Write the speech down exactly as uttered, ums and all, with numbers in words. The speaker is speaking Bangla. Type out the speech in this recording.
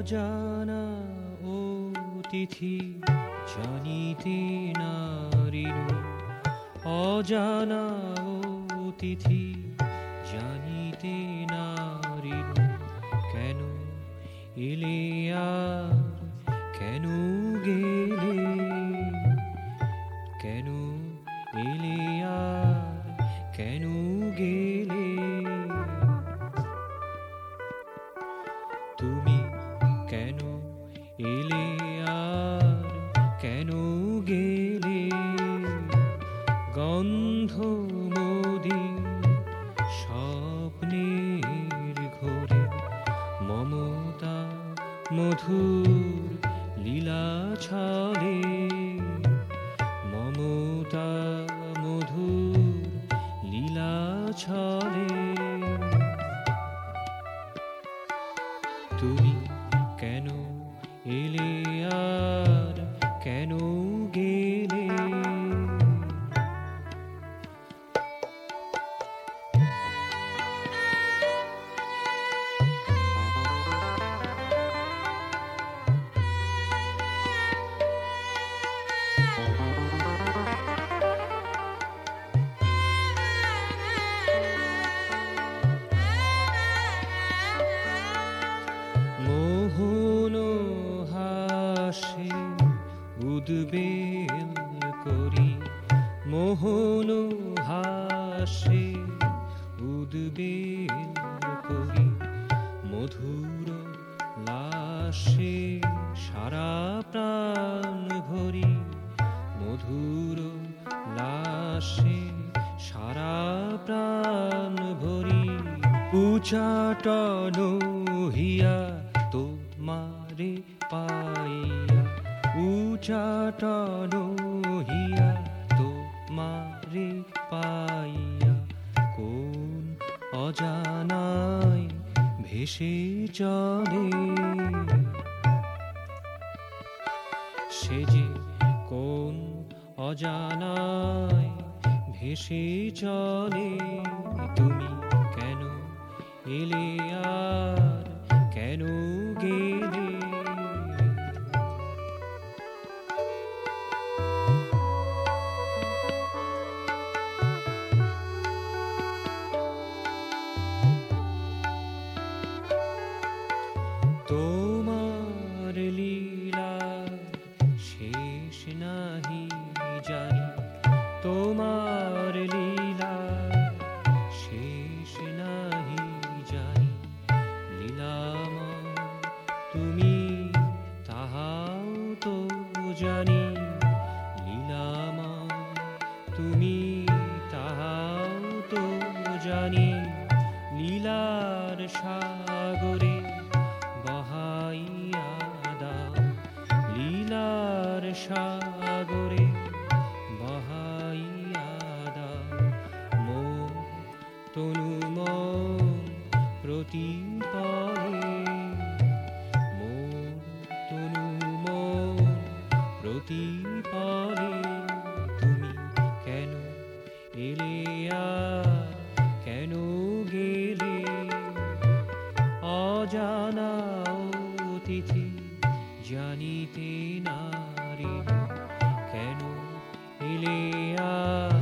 অজানা অতিথি জানিতে নারিনু, অজানা অতিথি জানিতে নারিনু। কেন এলে আর কেন গেলে, কেন এলে আর কেন গেলে। তুমি কেন এলে আর কেন গেলে, গন্ধ মদির স্বপ্নের ঘোরে, মমতা মধুর লীলা ছলে, মমতা মধুর লীলা ছলে। তুমি কেন এলে আর কেন গেলে। মোহন হাসে উদ্বেল করি, মোহন হাসে উদ্বেল করি, মধুর লাসে সারা প্রাণ ভরি, মধুর লাসে সারা প্রাণ ভরি। উচাটন হিয়া তোমারে পাইয়া, উচাটন হিয়া তোমারে পাইয়া, কোন অজানায় ভেসে চলে। সে যে কোন অজানায় ভেসে চলে। তুমি কেন এলে আর কেন গেলে। তোমার লীলা শেষ নাহি জানি, তোমার লীলা শেষ নাহি জানি। লীলাময় তুমি তাহাও তো জানি, লীলাময় তুমি তাহাও তো জানি। লীলার সাগরে বহাইয়া দাও, লীলার সাগরে বহাইয়া দাও। মন তনু মন প্রতিপলে, মন তনু মন প্রতিপলে। তুমি কেন এলে আর কেন গেলে, অজানা অতিথি জানিতে নারিনু। কেন এলে আর